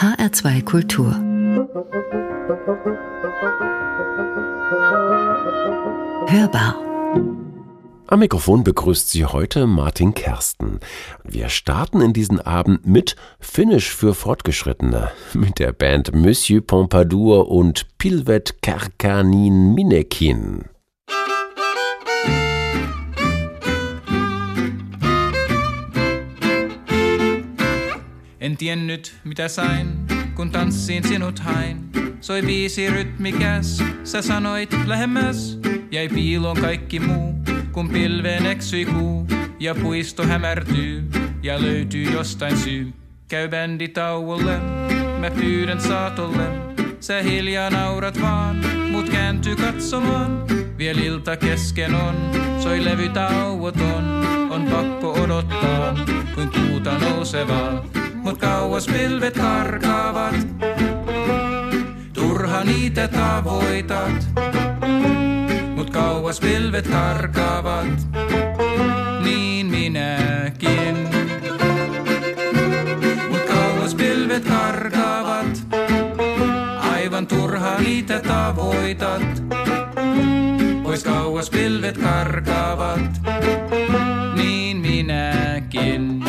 HR2 Kultur. Hörbar. Am Mikrofon begrüßt Sie heute Martin Kersten. Wir starten in diesen Abend mit Finnisch für Fortgeschrittene, mit der Band Monsieur Pompadour und Pilvet Kärkkäinen Minnekin. En tiennyt mitä sain, kun tanssin sinut hain. Soi biisi rytmikäs, sä sanoit lähemmäs. Jäi piiloon kaikki muu, kun pilveen eksyi kuu. Ja puisto hämärtyy, ja löytyy jostain syy. Käy bändi tauolle, mä pyydän saatolle. Sä hiljaa naurat vaan, mut kääntyy katsomaan. Viel ilta kesken on, soi levy tauoton. On pakko odottaa, kuin kuuta nousevaa. Mut kauas pilvet karkaavat, turha niitä tavoitat. Mut kauas pilvet karkaavat, niin minäkin. Mut kauas pilvet karkaavat, aivan turha niitä tavoitat. Pois kauas pilvet karkaavat, niin minäkin.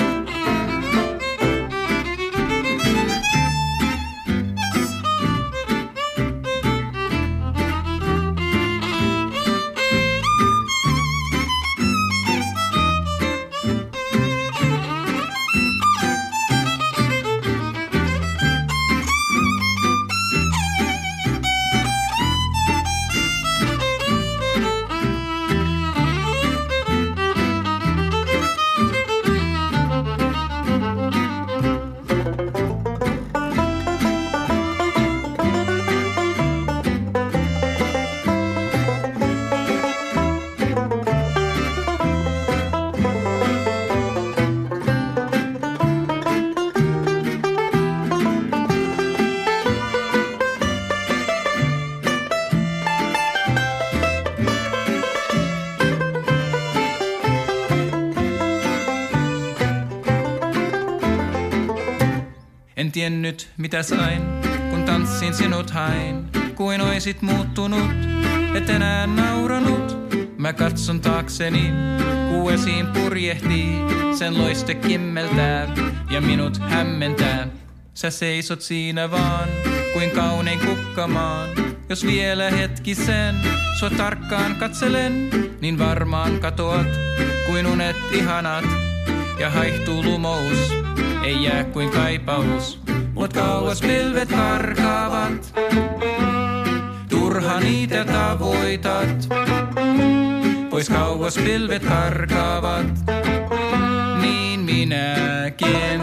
En tiennyt mitä sain, kun tanssin sinut hain. Kuin oisit muuttunut, et enää nauranut. Mä katson taakseni, kuu esiin purjehtii. Sen loiste kimmeltää ja minut hämmentää. Sä seisot siinä vaan, kuin kaunein kukkamaan. Jos vielä hetkisen sua tarkkaan katselen, niin varmaan katoat kuin unet ihanat. Ja haihtuu lumous, ei jää kuin kaipaus. Mut kauas pilvet karkaavat, turha niitä tavoitat. Pois kauas pilvet karkaavat, niin minäkin.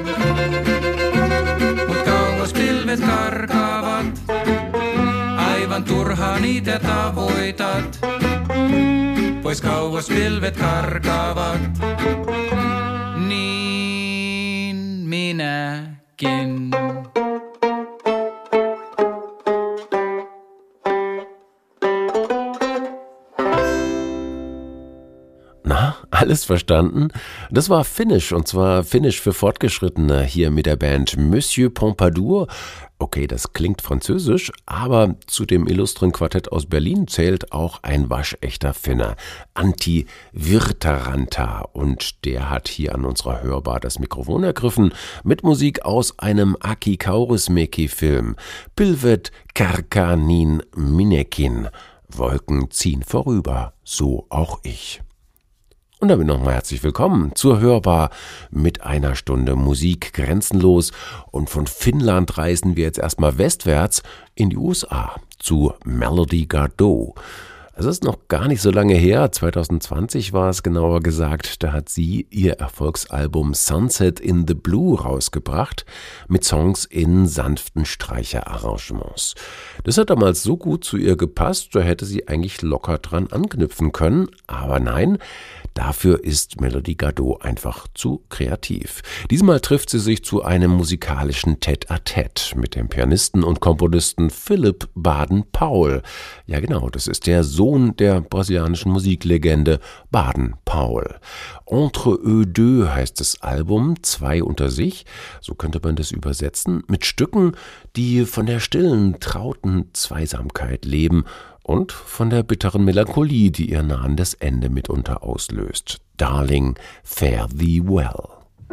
Mut kauas pilvet karkaavat, aivan turha niitä tavoitat. Pois kauas pilvet karkaavat, niin minäkin. Na, alles verstanden? Das war Finnisch, und zwar Finnisch für Fortgeschrittene hier mit der Band Monsieur Pompadour. Okay, das klingt französisch, aber zu dem illustren Quartett aus Berlin zählt auch ein waschechter Finner, Antti Virtaranta. Und der hat hier an unserer Hörbar das Mikrofon ergriffen mit Musik aus einem Aki Kaurismäki-Film, Pilvet Kärkkäinen Minnekin. Wolken ziehen vorüber, so auch ich. Und damit nochmal herzlich willkommen zur Hörbar mit einer Stunde Musik grenzenlos. Und von Finnland reisen wir jetzt erstmal westwärts in die USA zu Melody Gardot. Es ist noch gar nicht so lange her, 2020 war es genauer gesagt, da hat sie ihr Erfolgsalbum Sunset in the Blue rausgebracht, mit Songs in sanften Streicherarrangements. Das hat damals so gut zu ihr gepasst, da hätte sie eigentlich locker dran anknüpfen können, aber nein, Dafür ist Melody Gardot einfach zu kreativ. Diesmal trifft sie sich zu einem musikalischen Tête-à-Tête mit dem Pianisten und Komponisten Philipp Baden-Powell. Ja genau, das ist der Sohn der brasilianischen Musiklegende Baden-Powell. Entre eux deux heißt das Album, zwei unter sich, so könnte man das übersetzen, mit Stücken, die von der stillen, trauten Zweisamkeit leben und von der bitteren Melancholie, die ihr nahendes Ende mitunter auslöst. Darling, fare thee well.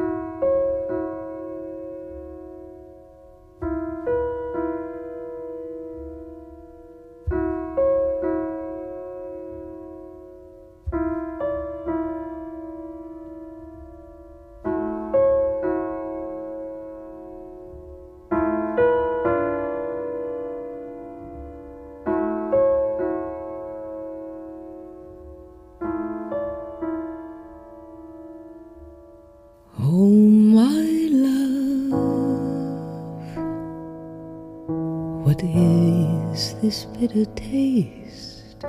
This bitter taste?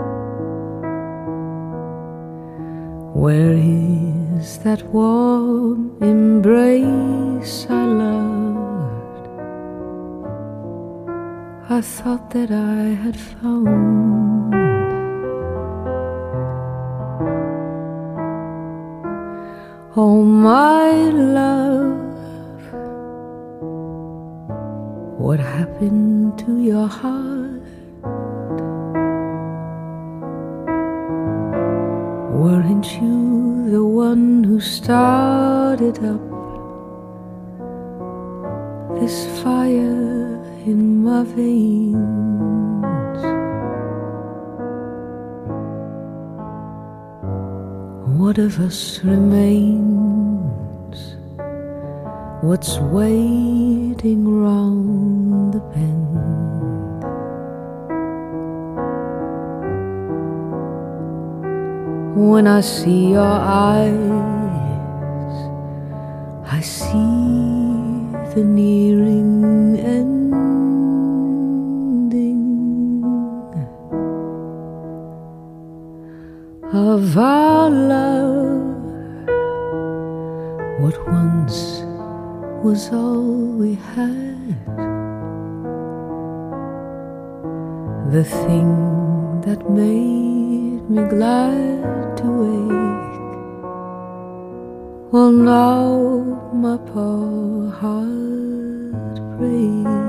Where is that warm embrace I loved? I thought that I had found. Oh, my love, what happened to your heart? Weren't you the one who started up this fire in my veins? What of us remains? What's waiting round the bend? When I see your eyes, I see the nearing ending of our love. What once was all we had, the thing that made me glad to wake. Well, now my poor heart breaks.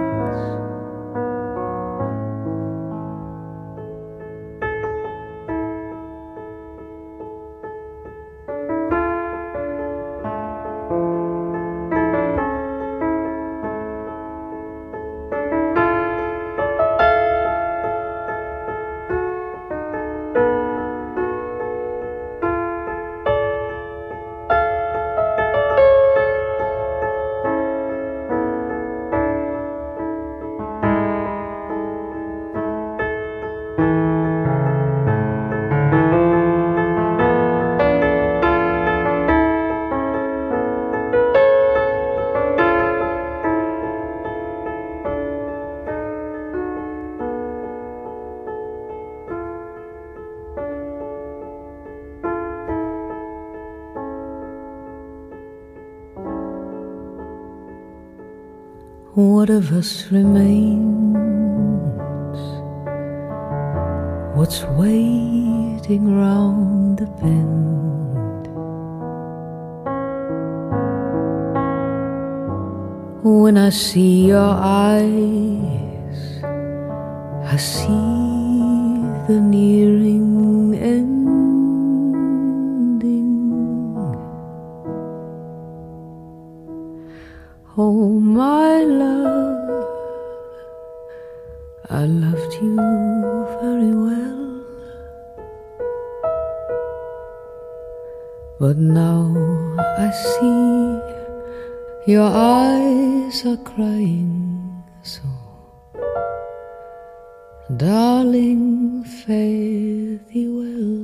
What of us remains? What's waiting round the bend? When I see your eyes, I see the nearing ending. Oh, my love, I loved you very well, but now I see your eyes are crying, so darling, fare thee well.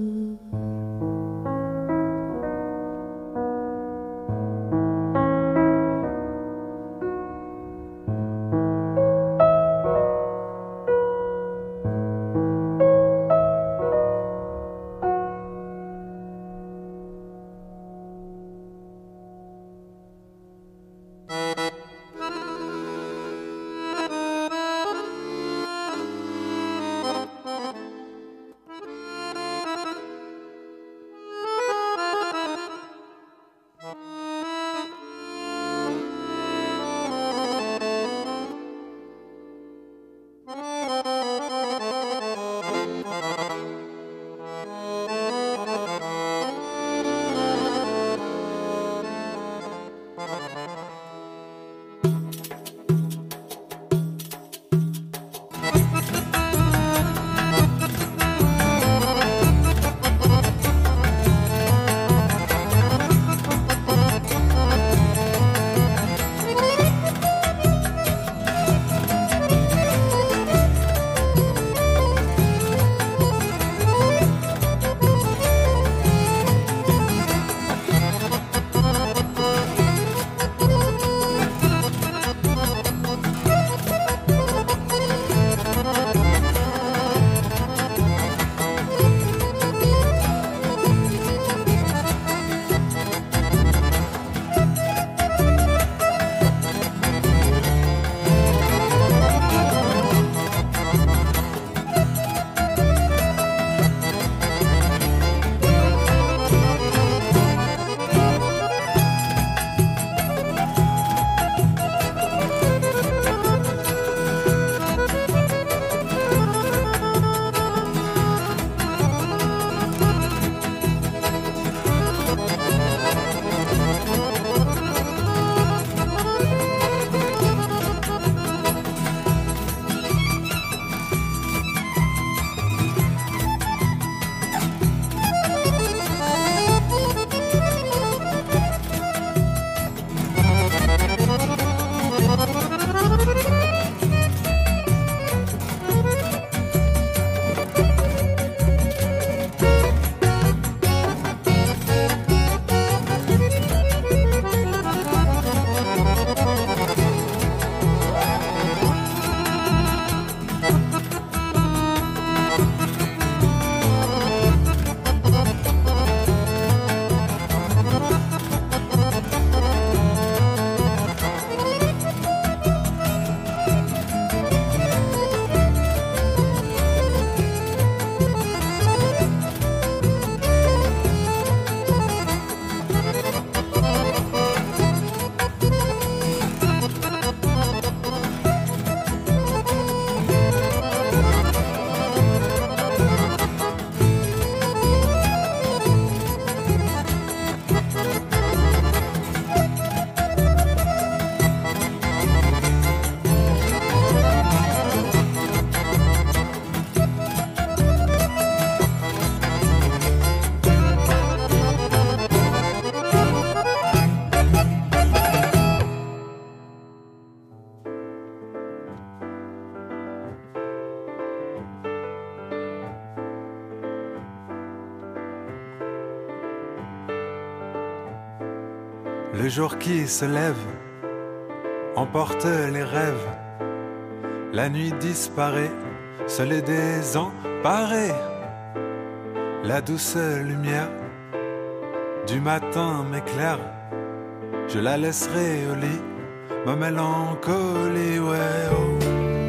Le jour qui se lève emporte les rêves. La nuit disparaît, seul et désemparé. La douce lumière du matin m'éclaire. Je la laisserai au lit, ma mélancolie, ouais, oh.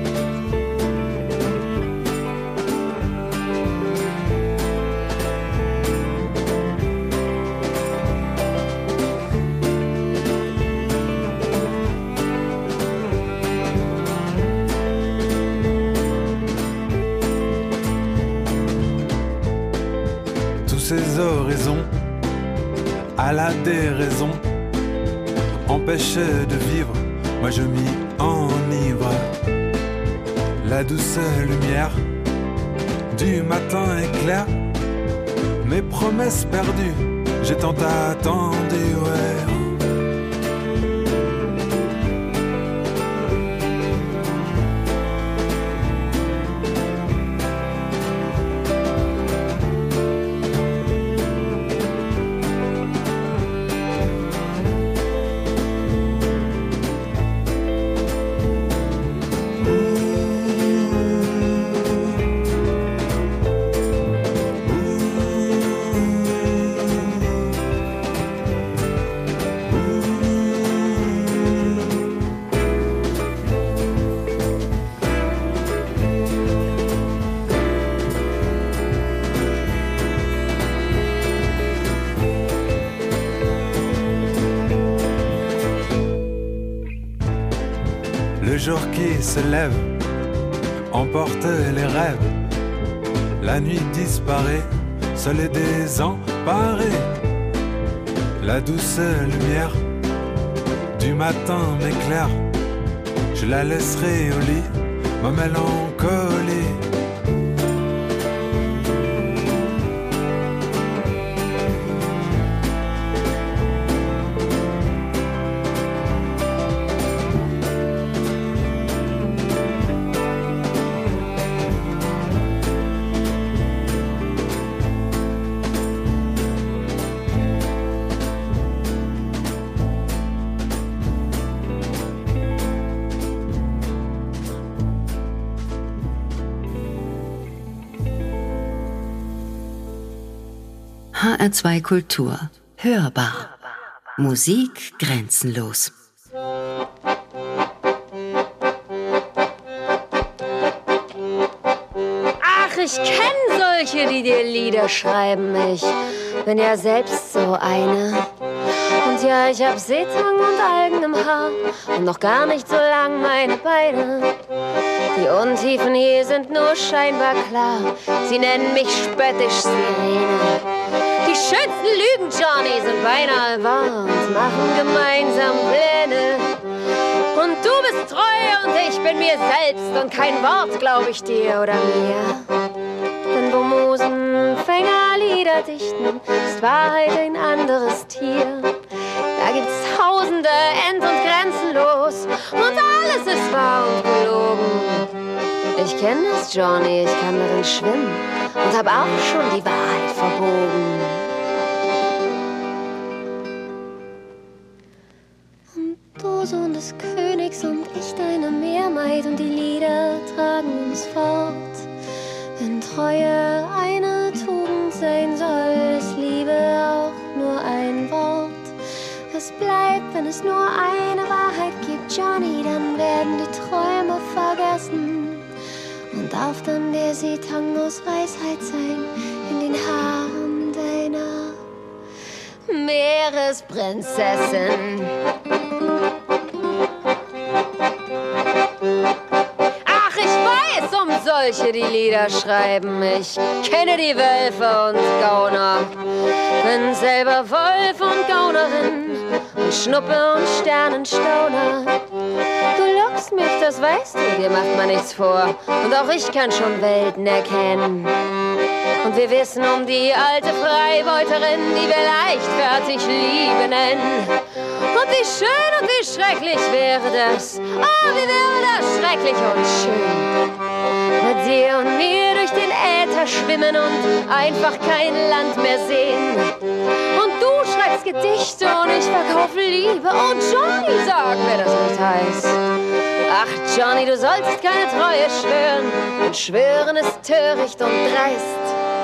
Ces horizons, à la déraison, empêchent de vivre, moi je m'y enivre. La douce lumière du matin éclaire mes promesses perdues, j'ai tant attendu, ouais. Le jour qui se lève emporte les rêves. La nuit disparaît, seul et désemparé. La douce lumière du matin m'éclaire. Je la laisserai au lit, ma mélancolie. HR2 Kultur. Hörbar. Musik grenzenlos. Ach, ich kenne solche, die dir Lieder schreiben. Ich bin ja selbst so eine. Und ja, ich hab Seetang und Algen im Haar und noch gar nicht so lang meine Beine. Die Untiefen hier sind nur scheinbar klar. Sie nennen mich spöttisch Sirene. Die schönsten Lügen, Johnny, sind beinahe wahr und machen gemeinsam Pläne. Und du bist treu und ich bin mir selbst und kein Wort glaub ich dir oder mir. Denn wo Musenfänger Lieder dichten, ist Wahrheit ein anderes Tier. Da gibt's Tausende, end- und grenzenlos und alles ist wahr und gelogen. Ich kenn es, Johnny, ich kann darin schwimmen und hab auch schon die Wahrheit verbogen. Du Sohn des Königs und ich deine Meermaid und die Lieder tragen uns fort. Wenn Treue eine Tugend sein soll, ist Liebe auch nur ein Wort. Was bleibt, wenn es nur eine Wahrheit gibt, Johnny, dann werden die Träume vergessen. Und darf dann der Seetang aus Weisheit sein in den Haaren deiner Meeresprinzessin. Ach, ich weiß um solche, die Lieder schreiben. Ich kenne die Wölfe und Gauner. Bin selber Wolf und Gaunerin und Schnuppe und Sternenstauner. Du lockst mich, das weißt du, dir macht man nichts vor. Und auch ich kann schon Welten erkennen. Und wir wissen um die alte Freibeuterin, die wir leichtfertig Liebe nennen. Und wie schön und wie schrecklich wäre das, oh, wie wäre das schrecklich und schön. Mit dir und mir durch den Äther schwimmen und einfach kein Land mehr sehen. Und du schreibst Gedichte und ich verkaufe Liebe. Oh, Johnny, sag mir das nicht heiß. Ach, Johnny, du solltest keine Treue schwören, denn Schwören ist töricht und dreist.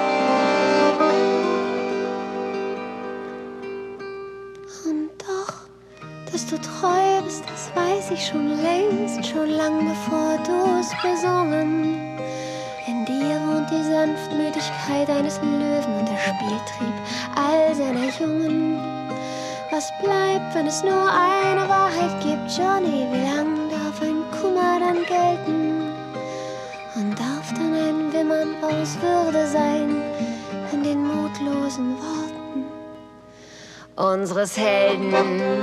Und doch, dass du treu bist, das weiß ich schon längst, schon lang bevor du es besungen. In dir wohnt die Sanftmütigkeit eines Löwen und der Spieltrieb all seiner Jungen. Was bleibt, wenn es nur eine Wahrheit gibt, Johnny? Wie lang darf ein Kummer dann gelten? Und darf dann ein Wimmern aus Würde sein in den mutlosen Worten unseres Helden?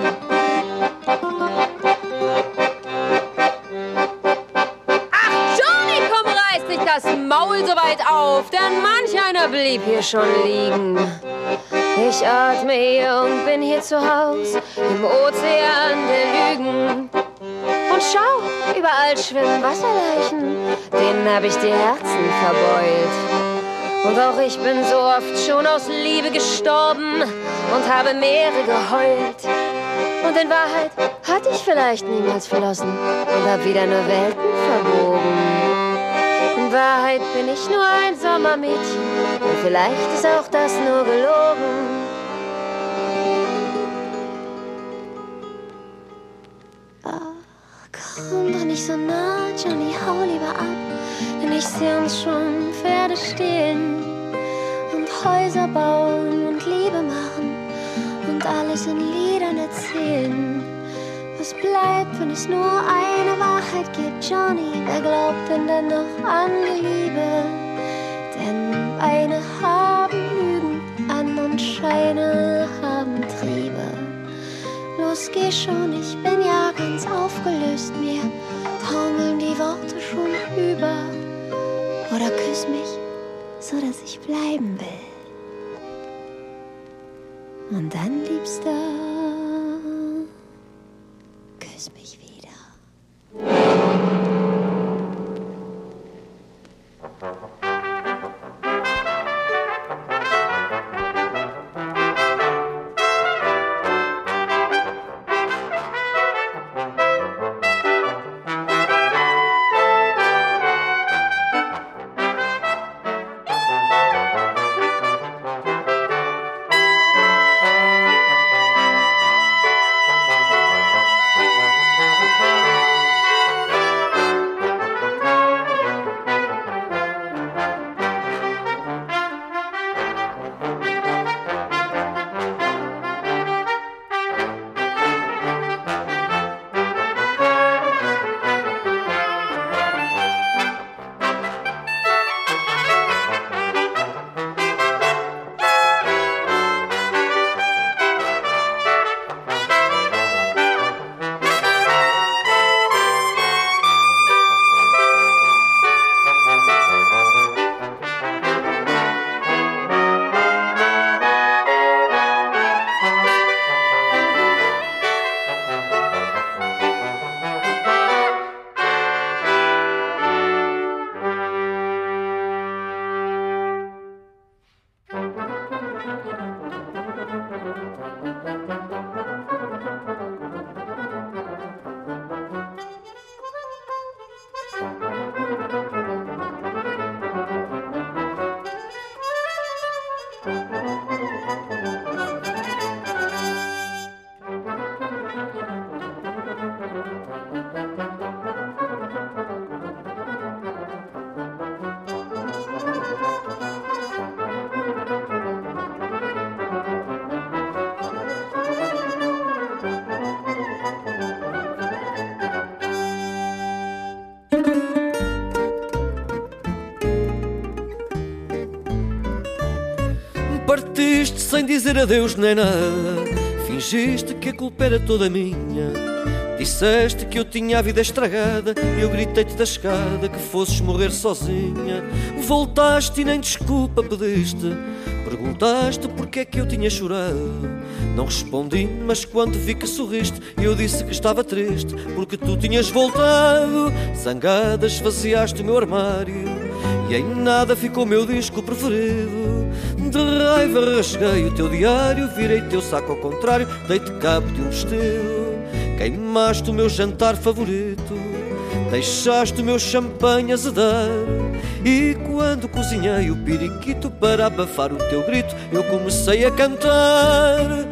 Das Maul so weit auf, denn manch einer blieb hier schon liegen. Ich atme hier und bin hier zu Haus im Ozean der Lügen. Und schau, überall schwimmen Wasserleichen, denen hab ich die Herzen verbeult. Und auch ich bin so oft schon aus Liebe gestorben und habe Meere geheult. Und in Wahrheit hatte ich vielleicht niemals verlassen und hab wieder nur Welten verbogen. In Wahrheit bin ich nur ein Sommermädchen und vielleicht ist auch das nur gelogen. Ach, komm doch nicht so nah, Johnny, hau lieber ab, denn ich seh uns schon Pferde stehlen und Häuser bauen und Liebe machen und alles in Liedern erzählen. Was bleibt, wenn es nur eine Wahrheit gibt, Johnny? Wer glaubt denn dann noch an die Liebe? Denn Beine haben Lügen an und Scheine haben Triebe. Los, geh schon, ich bin ja ganz aufgelöst. Mir taumeln die Worte schon über. Oder küss mich, so dass ich bleiben will. Und dann, Liebster, küss mich wieder. Partiste sem dizer adeus nem nada, fingiste que a culpa era toda minha. Disseste que eu tinha a vida estragada e eu gritei-te da escada que fosses morrer sozinha. Voltaste e nem desculpa pediste, perguntaste porque é que eu tinha chorado. Não respondi, mas quando vi que sorriste eu disse que estava triste porque tu tinhas voltado. Zangada esvaziaste o meu armário e em nada ficou meu disco preferido. De raiva rasguei o teu diário, virei teu saco ao contrário, dei-te cabo de um vestido. Queimaste o meu jantar favorito, deixaste o meu champanhe azedar. E quando cozinhei o periquito para abafar o teu grito, eu comecei a cantar.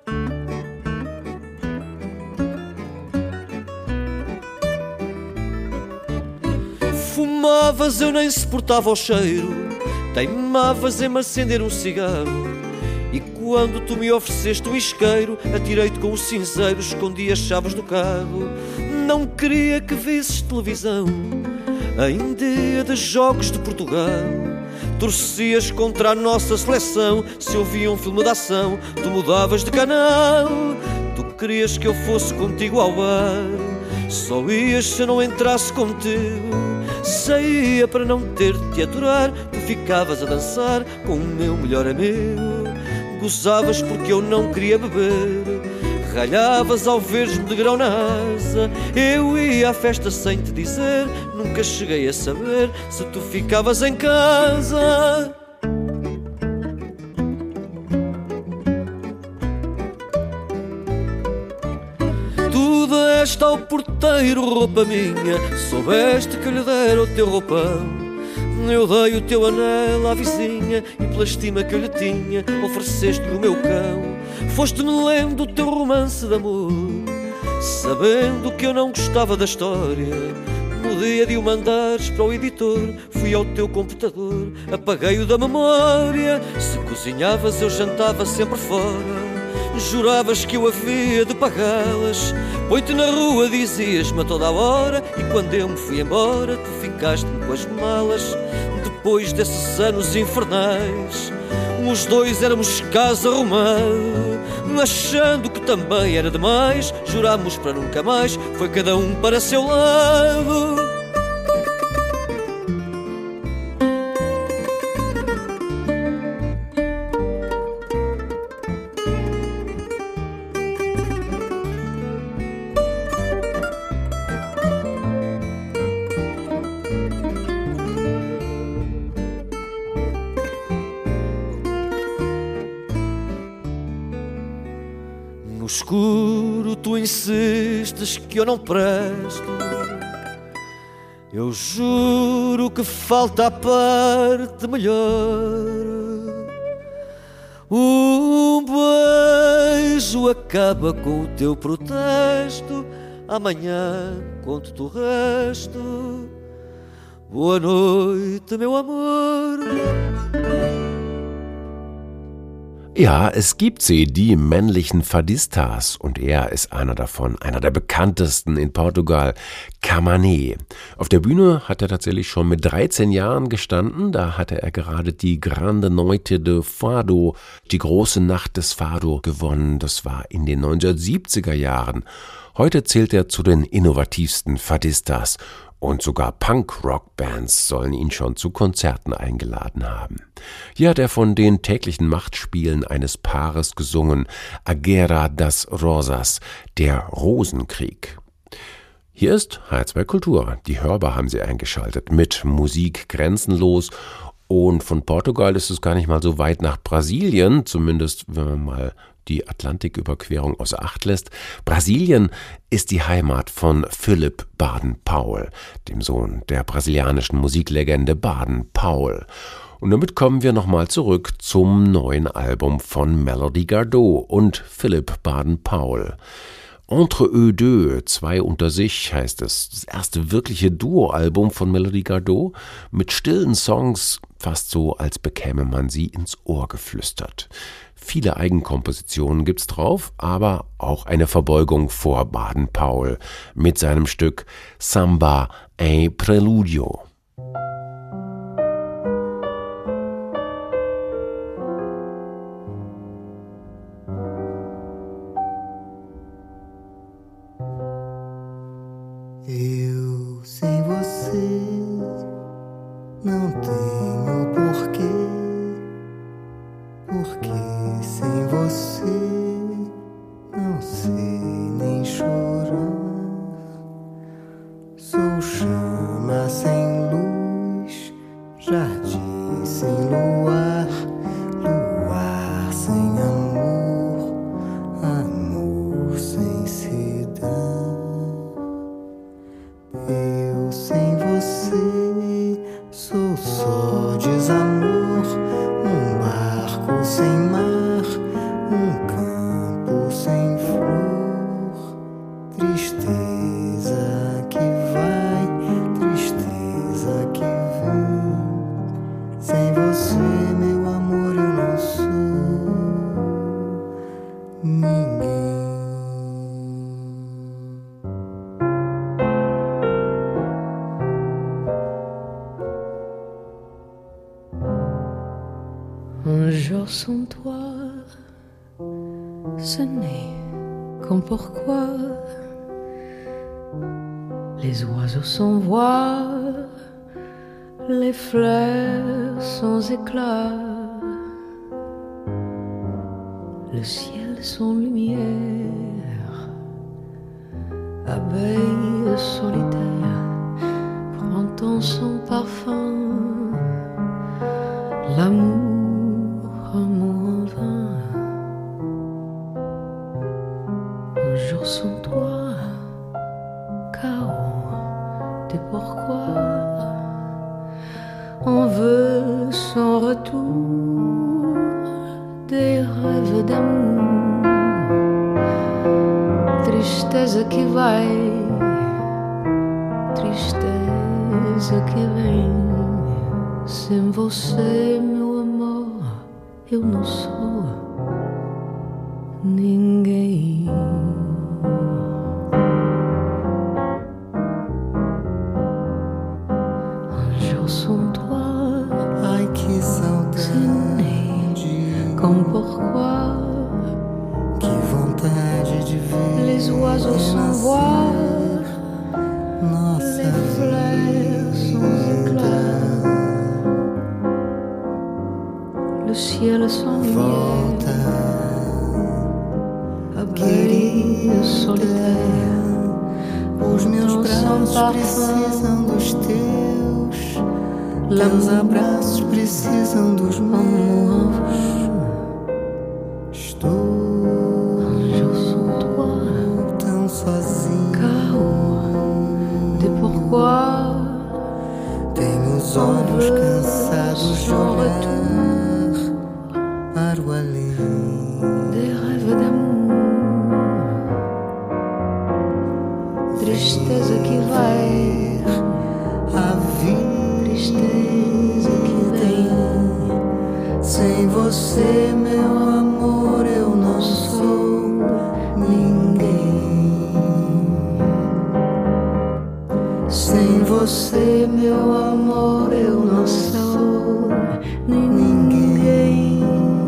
Fumavas, eu nem suportava o cheiro, teimavas em me acender um cigarro. E quando tu me ofereceste um isqueiro, atirei-te com o cinzeiro, escondi as chaves do carro. Não queria que visses televisão em dia de jogos de Portugal. Torcias contra a nossa seleção, se ouvia um filme de ação, tu mudavas de canal. Tu querias que eu fosse contigo ao bar, só ias se eu não entrasse contigo. Saía para não ter-te a aturar, tu ficavas a dançar com o meu melhor amigo. Gozavas porque eu não queria beber, ralhavas ao veres-me de grão na asa. Eu ia à festa sem te dizer, nunca cheguei a saber se tu ficavas em casa. Tu deste ao porteiro roupa minha, soubeste que lhe dera o teu roupão. Eu dei o teu anel à vizinha e pela estima que eu lhe tinha ofereceste-lhe o meu cão. Foste-me lendo o teu romance de amor, sabendo que eu não gostava da história. No dia de o mandares para o editor, fui ao teu computador, apaguei-o da memória. Se cozinhavas eu jantava sempre fora, juravas que eu havia de pagá-las. Põe-te na rua, dizias-me a toda a hora, e quando eu me fui embora tu ficaste-me com as malas. Depois desses anos infernais, os dois éramos caso arrumado, achando que também era demais. Jurámos para nunca mais, foi cada um para seu lado. No escuro tu insistes que eu não presto, eu juro que falta a parte melhor. Um beijo acaba com o teu protesto, amanhã conto-te o resto. Boa noite, meu amor. Ja, es gibt sie, die männlichen Fadistas, und er ist einer davon, einer der bekanntesten in Portugal, Camané. Auf der Bühne hat er tatsächlich schon mit 13 Jahren gestanden, da hatte er gerade die Grande Noite de Fado, die große Nacht des Fado, gewonnen, das war in den 1970er Jahren. Heute zählt er zu den innovativsten Fadistas. Und sogar Punk-Rock-Bands sollen ihn schon zu Konzerten eingeladen haben. Hier hat er von den täglichen Machtspielen eines Paares gesungen, A Guerra das Rosas, der Rosenkrieg. Hier ist H2 Kultur, die Hörbar haben sie eingeschaltet, mit Musik grenzenlos. Und von Portugal ist es gar nicht mal so weit nach Brasilien, zumindest wenn man mal die Atlantiküberquerung außer Acht lässt. Brasilien ist die Heimat von Philip Baden-Powell, dem Sohn der brasilianischen Musiklegende Baden-Powell. Und damit kommen wir nochmal zurück zum neuen Album von Melody Gardot und Philip Baden-Powell. Entre eux deux, zwei unter sich, heißt es. Das erste wirkliche Duo-Album von Melody Gardot mit stillen Songs, fast so, als bekäme man sie ins Ohr geflüstert. Viele Eigenkompositionen gibt's drauf, aber auch eine Verbeugung vor Baden-Powell mit seinem Stück Samba e Preludio. Eu sem você não tenho porquê, porque sem você não sei nem chorar. Sou chama sem luz Eu sem você sou só desamor, um barco sem mar, um campo sem flor, tristeza que vai, tristeza que vem. Sem você, meu amor, eu não sou ninguém. Un jour sans toi, ce n'est comme pourquoi les oiseaux sans voix, les fleurs sans éclat, le ciel sans lumière, abeille solitaire, printemps sans parfum, l'amour en vain. Un jour sans toi, chaos de pourquoi on veut son retour, des rêves d'amour, tristeza que vai, tristeza que vem. Sem você, meu amor, eu não sou ninguém. Un jour sans toi, Ai que ce saudade, n'est comme pourquoi que vontade de ver les oiseaux sans voix, nossa les fleurs sans éclat, le ciel sans lumière, volta, abeille solitaire. os meus braços precisam dos teus, teus abraços precisam dos meus. Estou Un jour sans toi, tão sozinho, chaos de pourquoi tenho os olhos cansados de olhar para o além. des rêves d'amour, tristeza que vai, A vida tristeza que vem. sem você, meu amor, eu não sou ninguém. Sem você, meu amor, eu não sou ninguém.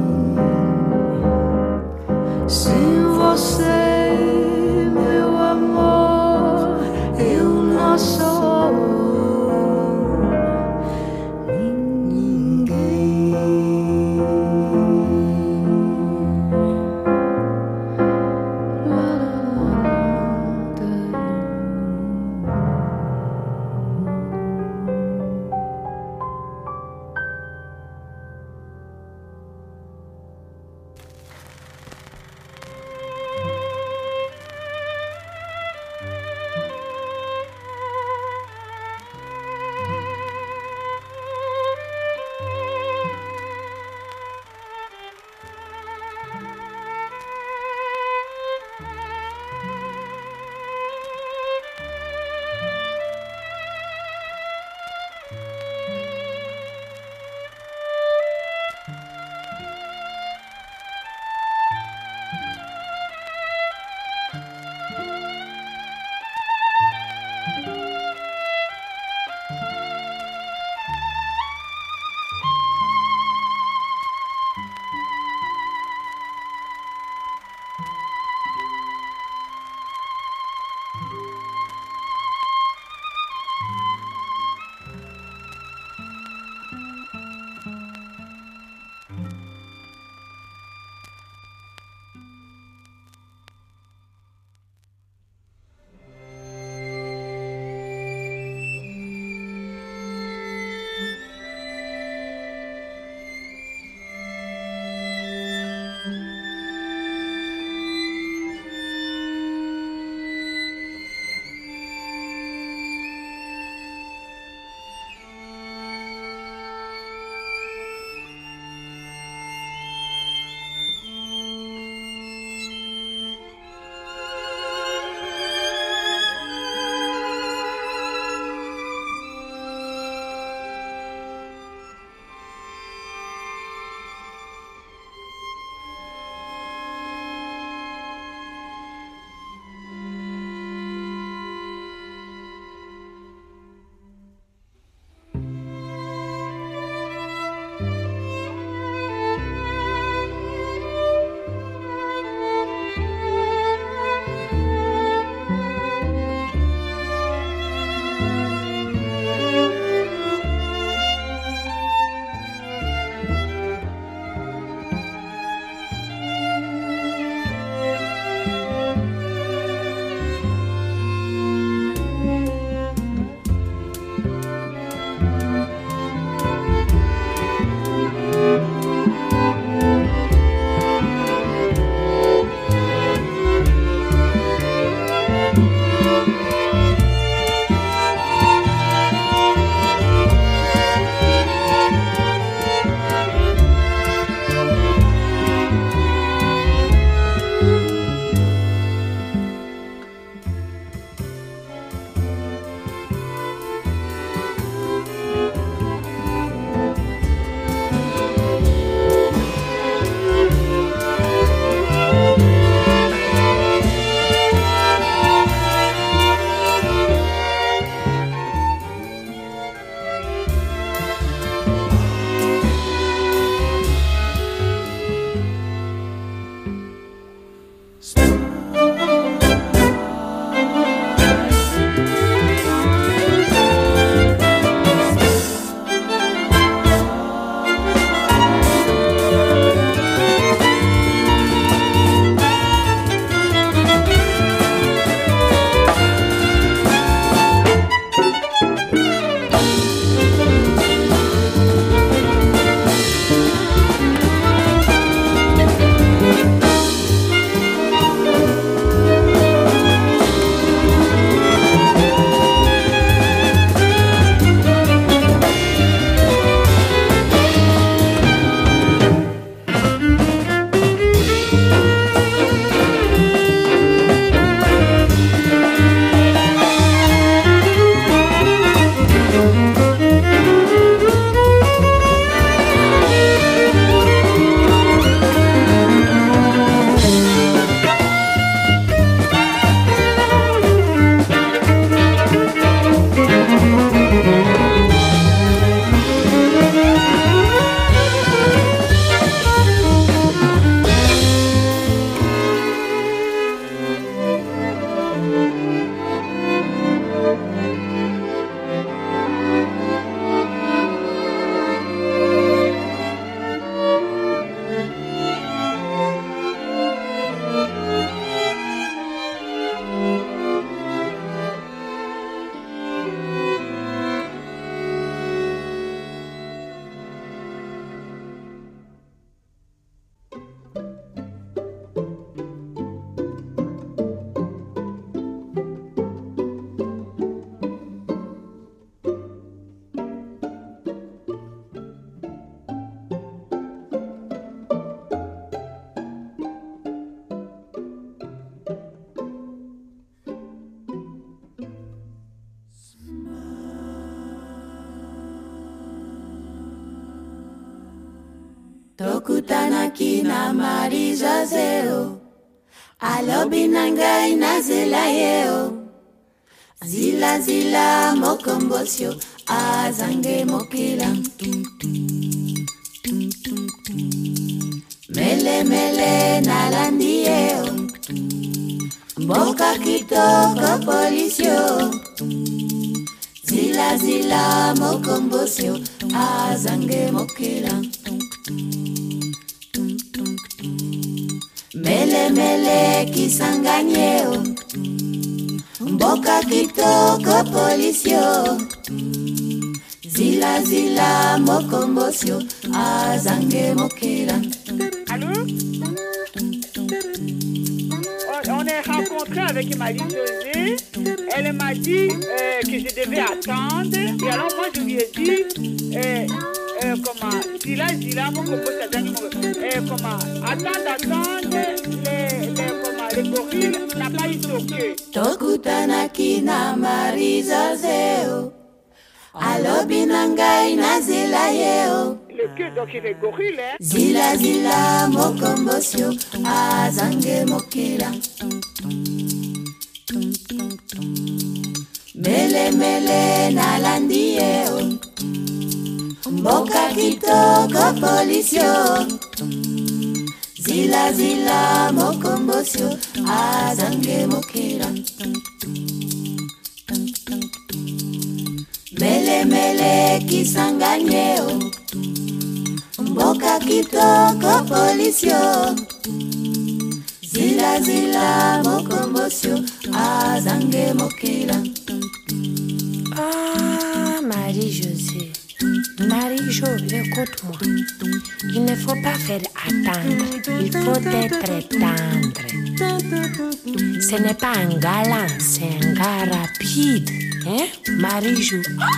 Sem você, meu amor, eu não sou ninguém. Tokutanaki na marizazeo alobi nangai na zela yeo zila zila mokombosio azange mokila mele mele nalandi yeo mboka kitoko polisio zila zila mokombosio azange mokila mele mele kisanganyeo mboka kitoko polisio zila zila mokombosio azange mokila. Allô? On est rencontré avec Marie-Josée. Elle m'a dit que je devais attendre. Et alors moi je lui ai dit comment zila mokombosio comment attendre les gorilles n'a pas eu son queue. Tokutanaki na marizazeo alobi nangai na zela yeo le queue donc il est gorille hein? Zila zila mokombosio azange mokila mele mele nalandi yeo mboka kitoko polisio zila zila mokombosio azange mokila mele mele kisanganyeo mboka kitoko polisio zila zila mokombosio azange mokila. Ah, Marie-Josée, Marie-Jo, écoute-moi. Il ne faut pas faire attendre, il faut être tendre. Ce n'est pas un galant, c'est un gars rapide. Hein, Marie-Jo?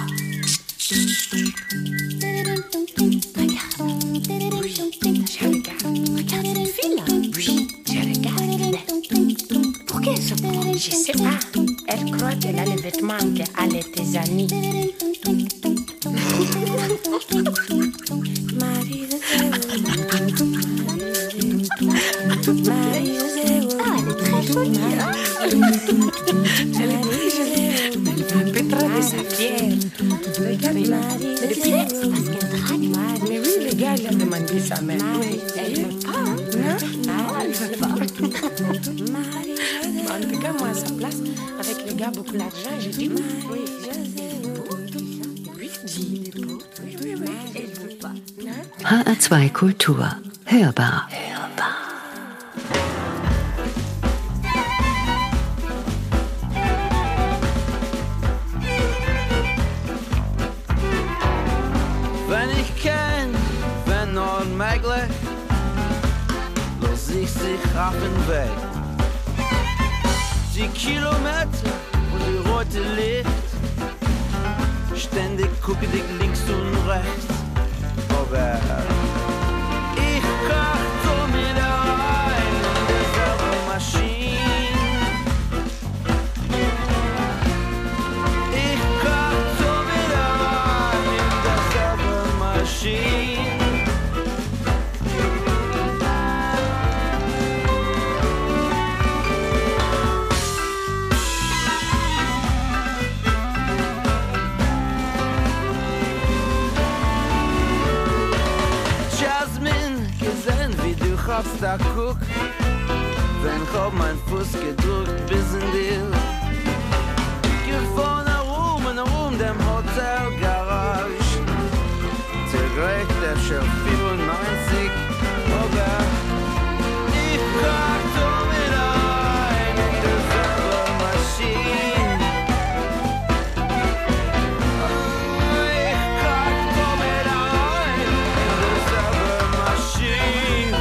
Regarde cette fille-là. Oui, je regarde. Pourquoi elle se prend? Je sais pas. Elle croit qu'elle a les vêtements qu'elle a tes amis. Marie-Josée. Ah, elle est très jolie. Elle est très jolie. Elle fait trop de sa fière. Regarde, c'est de pièce. Parce qu'elle drague. Mais oui, le gars, il a demandé sa mère. Oui, elle veut pas. Non, elle veut pas. En tout cas, moi, à sa place, avec le gars, beaucoup d'argent, j'ai dit oui. HR2 Kultur. Hörbar. Wenn ich kenn, wenn unmöglich, los ich sich auf den Weg. Die Kilometer und die rote Licht, ständig gucke dich links und rechts. Aber ich koch so mit rein in derselbe Maschine. Ich koch so mit rein in derselbe Maschine. Hab's da guck, wenn ich auf mein Fuß gedrückt bis in dir. Gefahren herum dem Hotel Garage. Zergleicht der Chef 94, aber ich koch so mit ein in derselbe Maschine. Ich koch so mit ein in derselbe Maschine.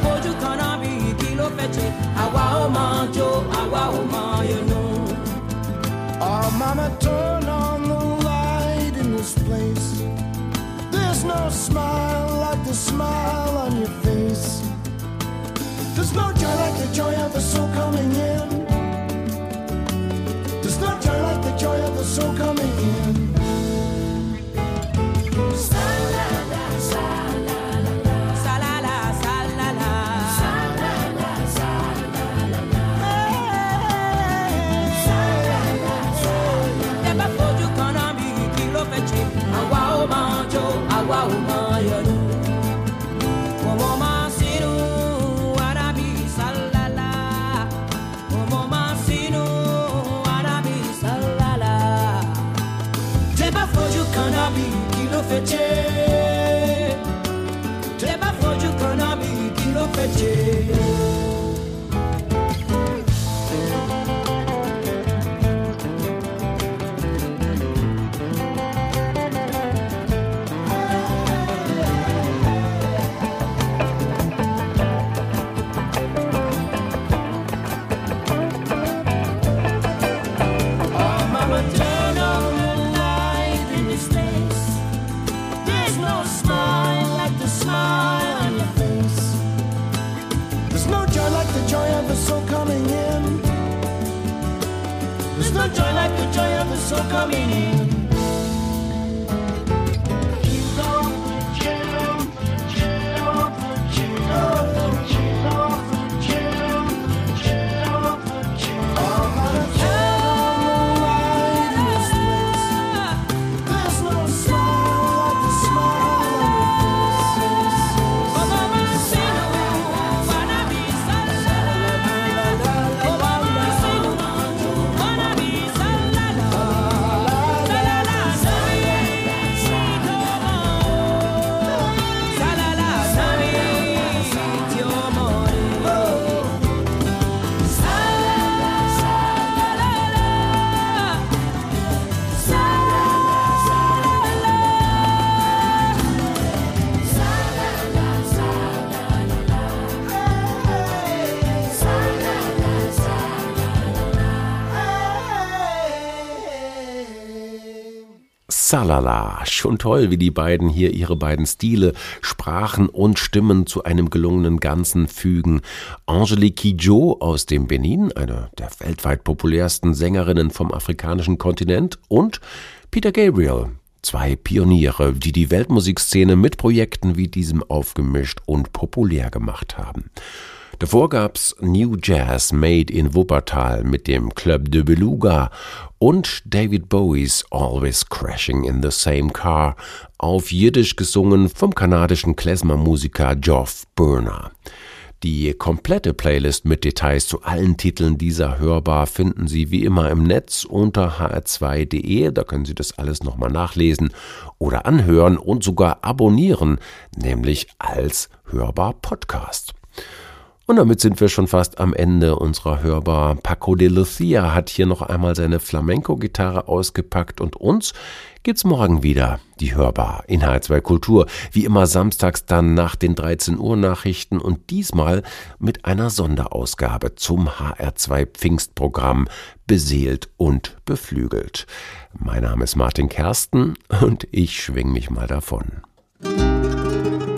fojú kan náà bí kí ló fẹ́ ṣe àwa ó máa jó àwa ò máa yọnu. Oh, mama, turn on the light in this place. There's no smile like the smile on your face. There's no joy like the joy of the soul coming in. There's no joy like the joy of the soul coming in. Sa-la-la, sa-la-la-la. Sa-la-la, sa-la-la. Sa-la-la, sa-la-la. Sa-la-la, sa-la-la. Tẹ́ bá fojú kan náà bí kí ló fẹ́ ṣe àwa ó máa jó àwa ò máa yọnu. Ọmọ máa sínú arábí sálálá. Ọmọ máa sínú arábí sálálá. Tẹ́ bá fojú kan náà bí kí ló fẹ́ ṣe. Tẹ́ bá fojú kan náà bí kí ló fẹ́ ṣe. Joy like the joy of the soul coming in. Salala, schon toll, wie die beiden hier ihre beiden Stile, Sprachen und Stimmen zu einem gelungenen Ganzen fügen. Angélique Kidjo aus dem Benin, eine der weltweit populärsten Sängerinnen vom afrikanischen Kontinent, und Peter Gabriel, zwei Pioniere, die die Weltmusikszene mit Projekten wie diesem aufgemischt und populär gemacht haben. Davor gab's New Jazz Made in Wuppertal mit dem Club de Beluga und David Bowies Always Crashing in the Same Car, auf Jiddisch gesungen vom kanadischen Klezmer-Musiker Geoff Burner. Die komplette Playlist mit Details zu allen Titeln dieser Hörbar finden Sie wie immer im Netz unter hr2.de, da können Sie das alles nochmal nachlesen oder anhören und sogar abonnieren, nämlich als Hörbar-Podcast. Und damit sind wir schon fast am Ende unserer Hörbar. Paco de Lucia hat hier noch einmal seine Flamenco-Gitarre ausgepackt und uns gibt's morgen wieder, die Hörbar in HR2 Kultur. Wie immer samstags dann nach den 13 Uhr Nachrichten und diesmal mit einer Sonderausgabe zum HR2 Pfingstprogramm Beseelt und Beflügelt. Mein Name ist Martin Kersten und ich schwing mich mal davon.